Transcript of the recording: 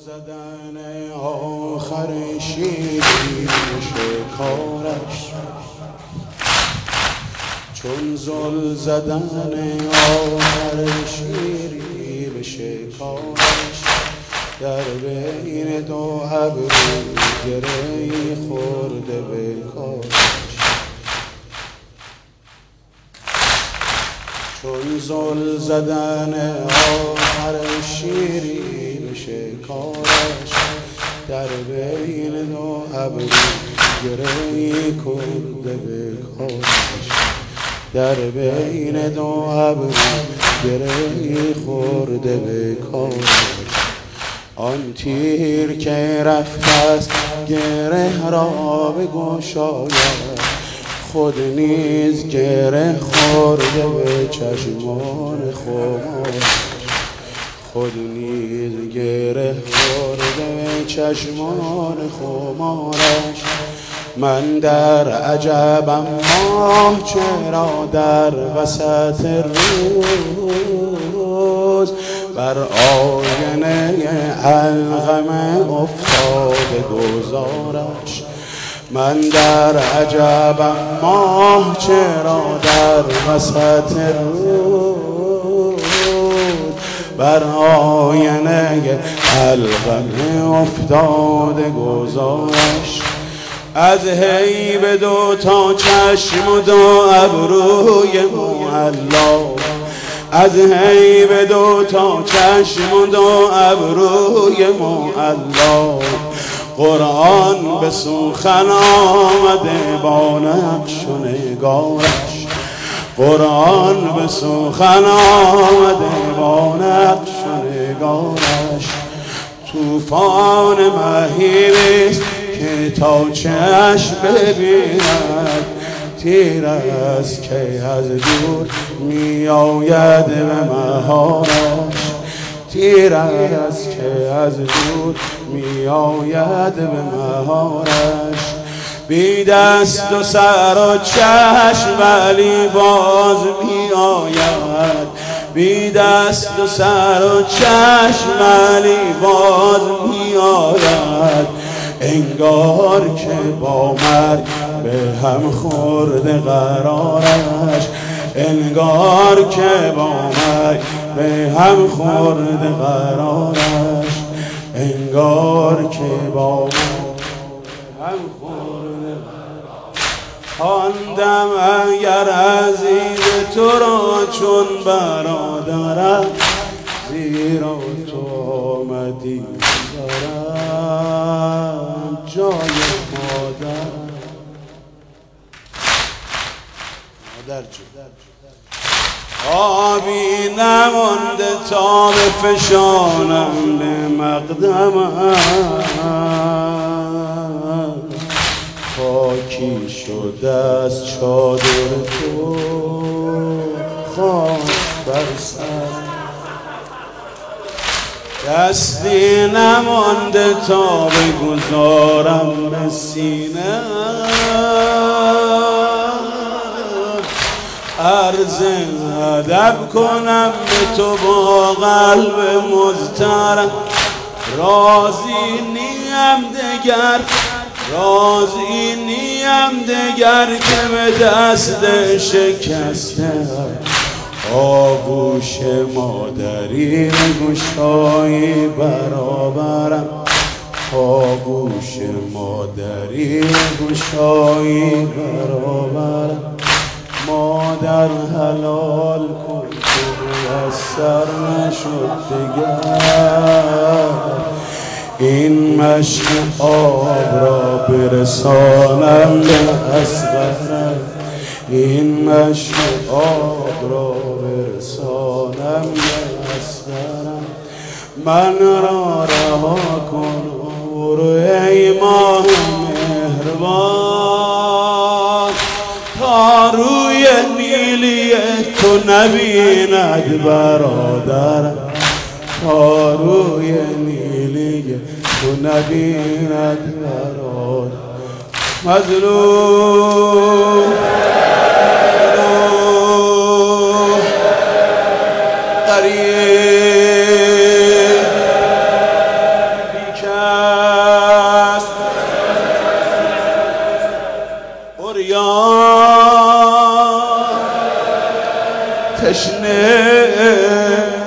زدن آخر شیری شکارش، چون زل زدن آخر شیری به شکارش، در بین دو ابرو گره‌ای خورده به کارش. چون زل زدن آخر شیری به شکارش، در بین دو ابرو گره‌ای خورده به کارش، در بین دو ابرو گره‌ای خورده به کارش. آن تیر که رفته است گره را بگشاید، خود نیز گره خورده به چشمان خمارش، خود نیز گره خورده به چشمان خمارش. من در عجبم ماه چرا در وسط روز، بر آینه علقم افتاده گذارش. من در عجبم ماه چرا در وسط روز، بر آینه علقم افتاده گذارش. از هیب دو تا چشم و دو ابروی معلا، از هیب دو تا چشم و دو ابروی معلا، قرآن به سخن آمده با نقش و نگارش. قرآن به سخن آمده با نقش و نگارش. طوفان مهیبست که تا چشم ببیند، تیر از که از دور می آید به مهارش، تیر از که از دور می آید به مهارش. بی دست و سر و چشم ولی باز می آید، بی دست و سر و چشم ولی باز می آید. انگار که با مرگ به هم خورده قرارش، انگار که با مرگ به هم خورده قرارش، انگار که با مرگ به هم خورده قرارش. خواندم اگر عزیز تو را چون برادرم، زیرا تو آمدی دارم جای مادر. مادر جون آبی نمانده تا بفشانم به مقدمم، خاکی شده از چادر تو خاک بر سر، دستی نمانده تا بگذارم به سینه، عرض ادب کنم به تو با قلب مضطرب. راضی نیم دگر، راضی نیم دگر که به دست شکسته آغوش مادری گشایی برابرم، آغوش مادری گشایی برابرم. مادر حلال کن که میسر نشد دگر، این مشک آب را برسانم به اصغرم، این مشک آب را برسانم به اصغرم. من را رها کن برو ای ماه مهربان، تا روی نیلی تو نبیند برادرم، تا روی نیلی تو نبیند برادرم. مظلوم غریب تشنه